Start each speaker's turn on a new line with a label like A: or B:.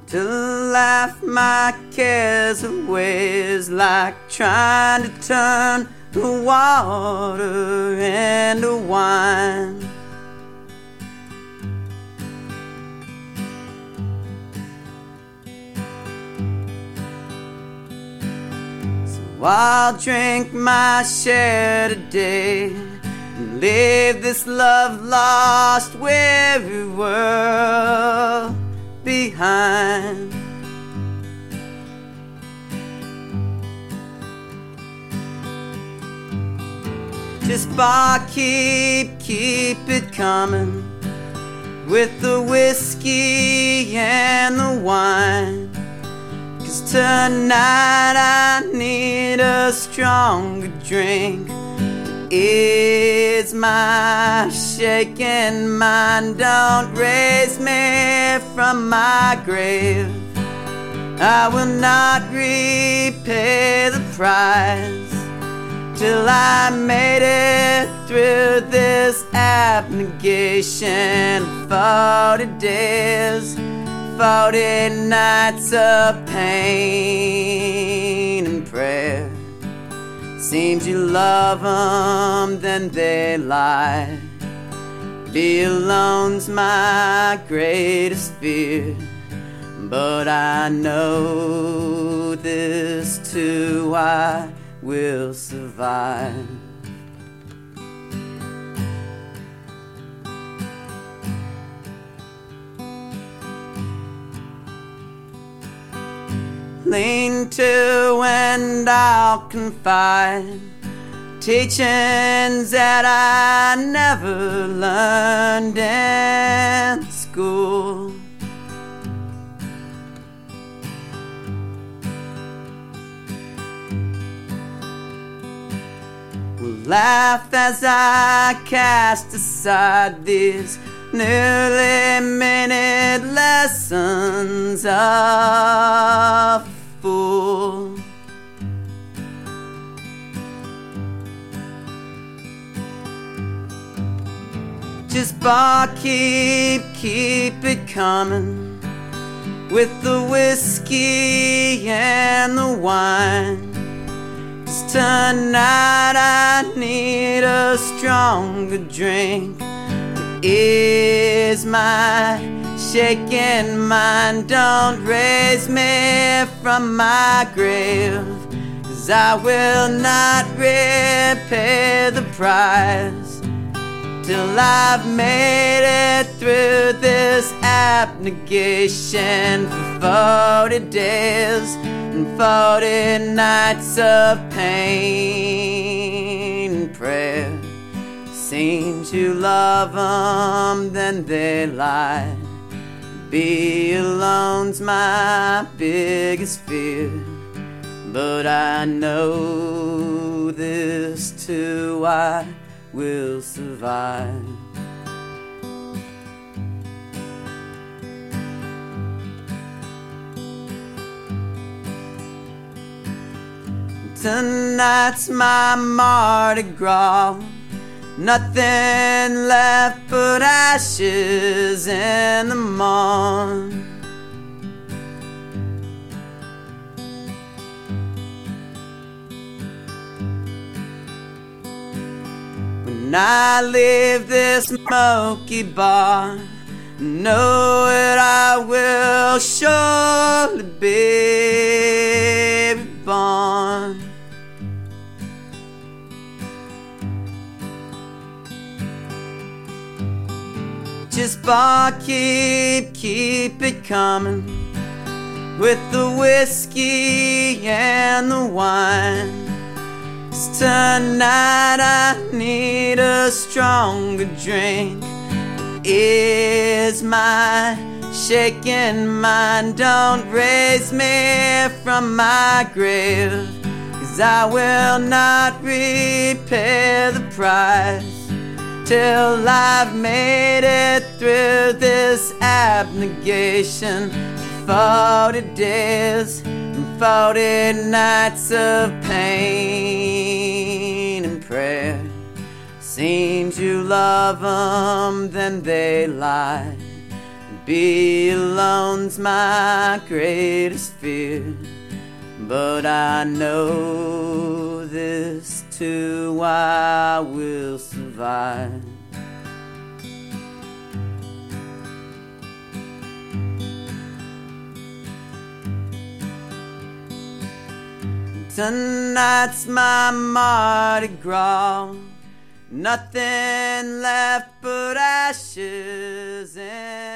A: to laugh my cares away is like trying to turn the water into wine. So I'll drink my share today and leave this love-lost, weary world behind. Just barkeep, keep it coming with the whiskey and the wine. 'Cause tonight I need a stronger drink to ease my shaking mind. Don't raise me from my grave, I will not repay the price till I made it through this abnegation. 40 days, 40 nights of pain and prayer. Seems you love them, then they lie. Be alone's my greatest fear, but I know this too, I will survive. Lean to and I'll confide teachings that I never learned in school. Laugh as I cast aside these nearly minute lessons of a fool. Just barkeep, keep it coming with the whiskey and the wine. 'Cause tonight I need a stronger drink to ease my shaking mind. Don't raise me from my grave, 'cause I will not repay the price till I've made it through this abnegation for 40 days and 40 nights of pain and prayer. Seems you love them, then they lie. Be alone's my biggest fear, but I know this too, I will survive. Tonight's my Mardi Gras, nothing left but ashes in the morn. When I leave this smoky bar, know that I will surely be reborn. Just barkeep, keep it coming with the whiskey and the wine. 'Cause tonight I need a stronger drink to ease my shaking mind. Don't raise me from my grave, 'cause I will not repay the price till I've made it through this abnegation. 40 days and 40 nights of pain and prayer. Seems you love them, then they lie. be alone's my greatest fear, but I know this too, I will survive. Tonight's my Mardi Gras, nothing left but ashes and